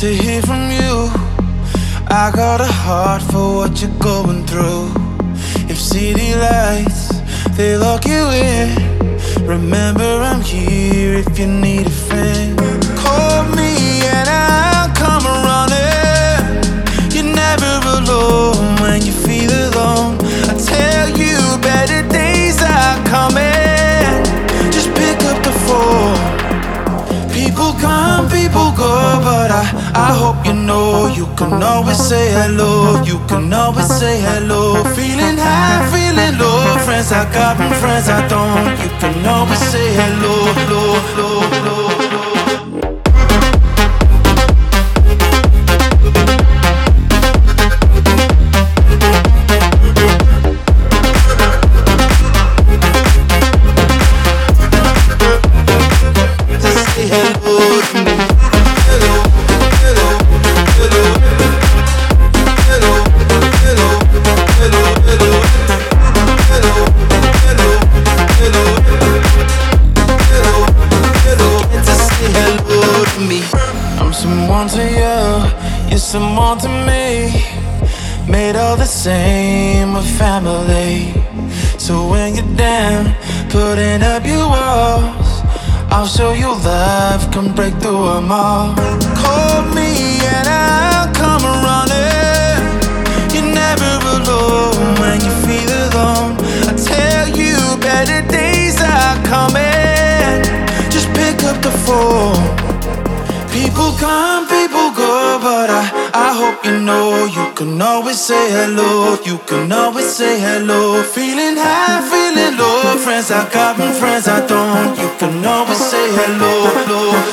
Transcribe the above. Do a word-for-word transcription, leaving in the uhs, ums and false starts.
to hear from you. I got a heart for what you're going through. If city lights, they lock you in, remember I'm here if you need a friend. Call me and I'll come running. You're never alone when you feel alone. I tell you better days are coming. Just pick up the phone. People come, people go, but I, I hope you know you can always say hello. You can always say hello. Feeling high, feeling low. Friends I got and friends I don't. You can always say hello, hello, hello, hello, hello. Someone to me, made all the same, a family. So when you're down, putting up your walls, I'll show you love, come break through them all. Call me and I'll come running. You're never alone when you feel alone. I tell you better days are coming. Just pick up the phone. People come, people go, but I, I hope you know you can always say hello. You can always say hello. Feeling high, feeling low. Friends I got and friends I don't. You can always say hello, hello.